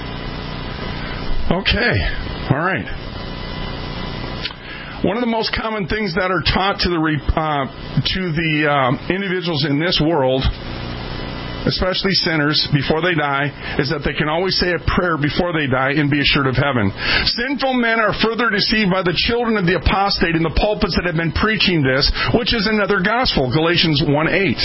Okay, all right. One of the most common things that are taught to the uh, to the uh, individuals in this world, especially sinners, before they die, is that they can always say a prayer before they die and be assured of heaven. Sinful men are further deceived by the children of the apostate in the pulpits that have been preaching this, which is another gospel, Galatians one eight.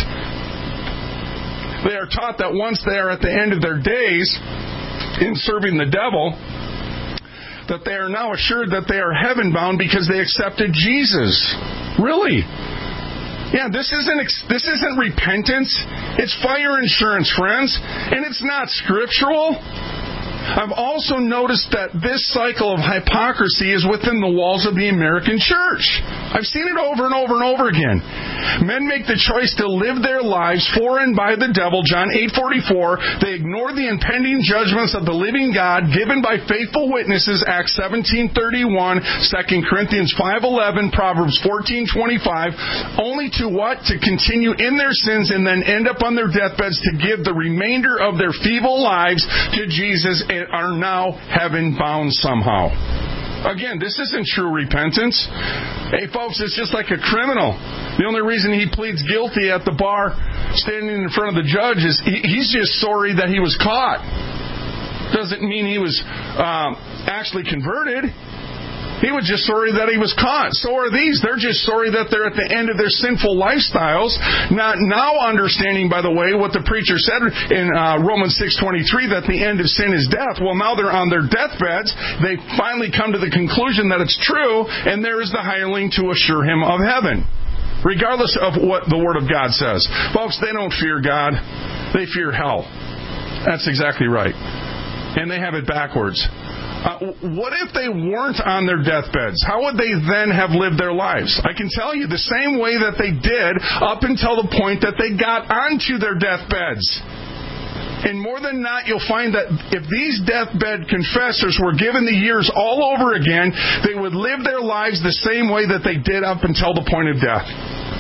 They are taught that once they are at the end of their days in serving the devil, that they are now assured that they are heaven-bound because they accepted Jesus. Really? Yeah, this isn't this isn't repentance. It's fire insurance, friends. And it's not scriptural. I've also noticed that this cycle of hypocrisy is within the walls of the American church. I've seen it over and over and over again. Men make the choice to live their lives for and by the devil, John eight forty-four. They ignore the impending judgments of the living God given by faithful witnesses, Acts seventeen thirty-one, Second Corinthians five eleven, Proverbs fourteen twenty-five, only to what? To continue in their sins and then end up on their deathbeds to give the remainder of their feeble lives to Jesus and are now heaven-bound somehow. Again, this isn't true repentance. Hey, folks, it's just like a criminal. The only reason he pleads guilty at the bar, standing in front of the judge, is he, he's just sorry that he was caught. Doesn't mean he was um, actually converted. He was just sorry that he was caught. So are these. They're just sorry that they're at the end of their sinful lifestyles. Not now understanding, by the way, what the preacher said in uh, Romans six twenty-three, that the end of sin is death. Well, now they're on their deathbeds. They finally come to the conclusion that it's true, and there is the hireling to assure him of heaven, regardless of what the Word of God says. Folks, they don't fear God. They fear hell. That's exactly right. And they have it backwards. Uh, what if they weren't on their deathbeds? How would they then have lived their lives? I can tell you the same way that they did up until the point that they got onto their deathbeds. And more than not, you'll find that if these deathbed confessors were given the years all over again, they would live their lives the same way that they did up until the point of death.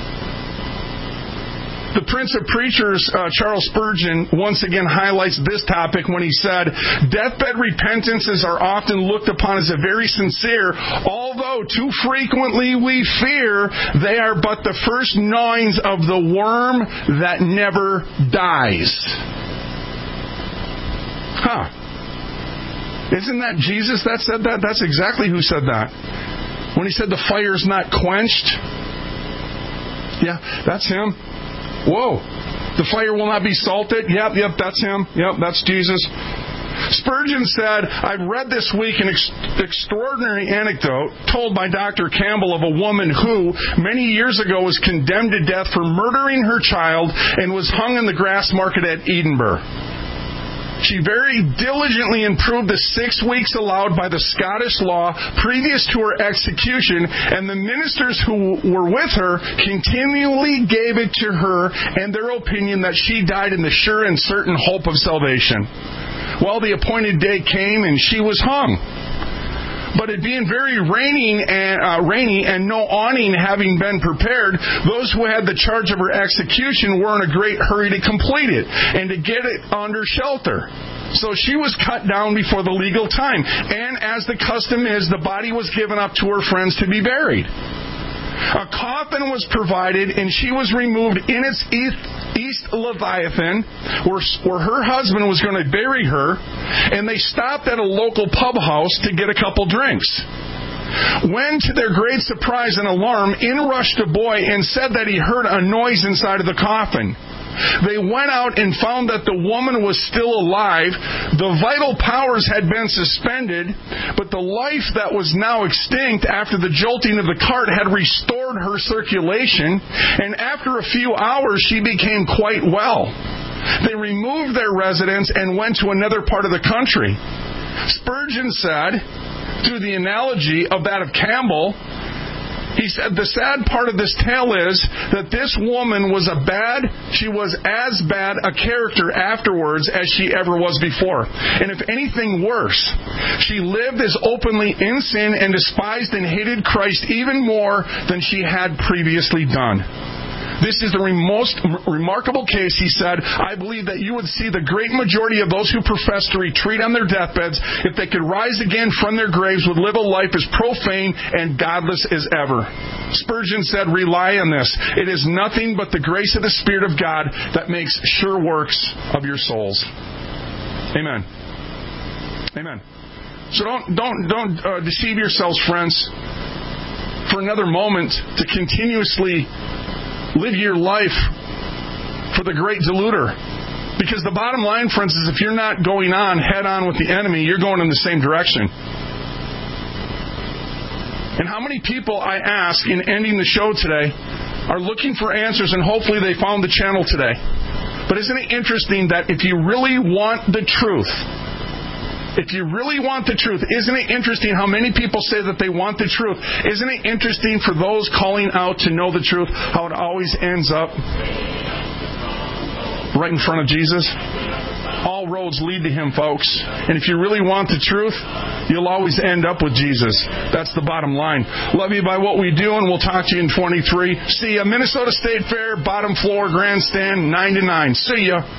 The Prince of Preachers, uh, Charles Spurgeon, once again highlights this topic when he said, deathbed repentances are often looked upon as a very sincere, although too frequently we fear they are but the first gnawings of the worm that never dies. Huh. Isn't that Jesus that said that? That's exactly who said that. When he said the fire's not quenched. Yeah, that's him. Whoa. The fire will not be salted. Yep, yep, that's him. Yep, that's Jesus. Spurgeon said, I've read this week an ex- extraordinary anecdote told by Doctor Campbell of a woman who, many years ago, was condemned to death for murdering her child and was hung in the grass market at Edinburgh. She very diligently improved the six weeks allowed by the Scottish law previous to her execution, and the ministers who were with her continually gave it to her and their opinion that she died in the sure and certain hope of salvation. Well, the appointed day came and she was hung. But it being very rainy and, uh, rainy and no awning having been prepared, those who had the charge of her execution were in a great hurry to complete it and to get it under shelter. So she was cut down before the legal time. And as the custom is, the body was given up to her friends to be buried. A coffin was provided, and she was removed in its east, east Leviathan, where, where her husband was going to bury her, and they stopped at a local pub house to get a couple drinks. When, to their great surprise and alarm, in rushed a boy and said that he heard a noise inside of the coffin. They went out and found that the woman was still alive. The vital powers had been suspended, but the life that was now extinct after the jolting of the cart had restored her circulation, and after a few hours she became quite well. They removed their residence and went to another part of the country. Spurgeon said, through the analogy of that of Campbell, he said, the sad part of this tale is that this woman was a bad, she was as bad a character afterwards as she ever was before. And if anything worse, she lived as openly in sin and despised and hated Christ even more than she had previously done. This is the most remarkable case, he said. I believe that you would see the great majority of those who profess to retreat on their deathbeds, if they could rise again from their graves, would live a life as profane and godless as ever. Spurgeon said, rely on this. It is nothing but the grace of the Spirit of God that makes sure works of your souls. Amen. Amen. So don't don't don't uh, deceive yourselves, friends, for another moment to continuously live your life for the great deluder. Because the bottom line, friends, is if you're not going on head on with the enemy, you're going in the same direction. And how many people, I ask, in ending the show today, are looking for answers, and hopefully they found the channel today. But isn't it interesting that if you really want the truth, If you really want the truth, isn't it interesting how many people say that they want the truth? Isn't it interesting for those calling out to know the truth, how it always ends up right in front of Jesus? All roads lead to Him, folks. And if you really want the truth, you'll always end up with Jesus. That's the bottom line. Love you by what we do, and we'll talk to you in twenty-three. See ya. Minnesota State Fair, bottom floor, grandstand, nine to nine. See ya.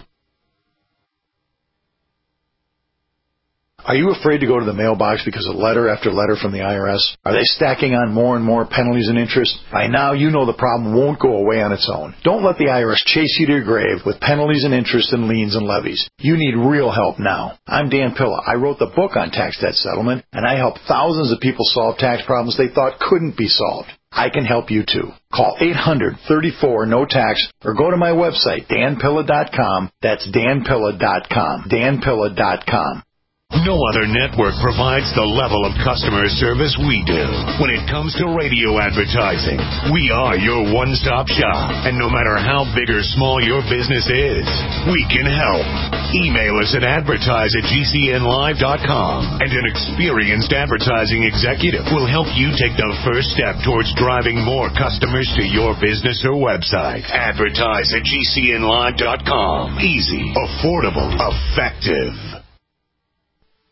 Are you afraid to go to the mailbox because of letter after letter from the I R S? Are they stacking on more and more penalties and interest? By now, you know the problem won't go away on its own. Don't let the I R S chase you to your grave with penalties and interest and liens and levies. You need real help now. I'm Dan Pilla. I wrote the book on tax debt settlement, and I help thousands of people solve tax problems they thought couldn't be solved. I can help you too. Call eight hundred, thirty-four, no tax or go to my website, dan pilla dot com. That's dan pilla dot com. dan pilla dot com. No other network provides the level of customer service we do. When it comes to radio advertising, we are your one-stop shop. And no matter how big or small your business is, we can help. Email us at advertise at G C N live dot com, and an experienced advertising executive will help you take the first step towards driving more customers to your business or website. Advertise at G C N live dot com. Easy, affordable, effective.